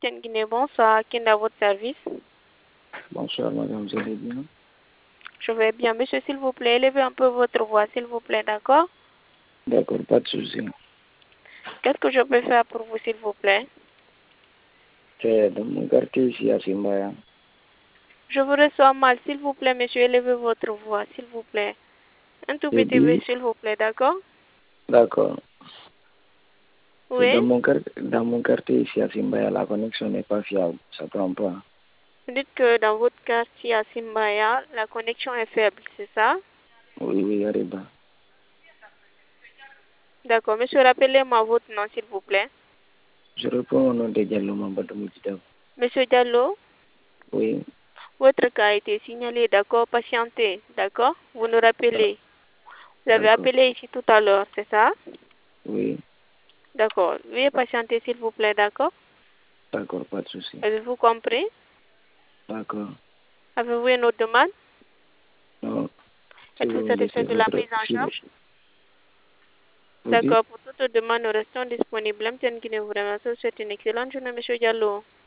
Guinée, bonsoir. Qui est à votre service? Bonsoir, madame, vous allez bien? Je vais bien. Monsieur, s'il vous plaît, élevez un peu votre voix, s'il vous plaît, d'accord? D'accord, pas de souci. Qu'est-ce que je peux faire pour vous, s'il vous plaît? C'est dans mon quartier ici à Simbaya. Je vous reçois mal, s'il vous plaît, monsieur, élevez votre voix, s'il vous plaît. Un tout J'ai petit peu, dit, s'il vous plaît, d'accord? d'accord. Oui? Dans mon quartier ici à Simbaya, la connexion n'est pas fiable, ça prend pas. Vous dites que dans votre quartier à Simbaya, la connexion est faible, c'est ça? Oui, Ariba. D'accord. Monsieur, rappelez-moi votre nom, s'il vous plaît. Je réponds au nom de Diallo Mambadou Moudjidab. Monsieur Diallo, Oui, votre cas a été signalé, d'accord? Patientez, d'accord? Vous nous rappelez. Vous avez d'accord. appelé ici tout à l'heure, c'est ça? Oui, D'accord. Veuillez patienter, s'il vous plaît, d'accord? d'accord, pas de souci. Avez-vous compris? D'accord. Avez-vous une autre demande? Non, si Êtes-vous vous me satisfait laissez de la votre... prise en Si charge? vous dites, D'accord. Pour toute demande, nous restons disponibles. Qui ne vous remercie. Je vous souhaite une excellente journée, monsieur Diallo.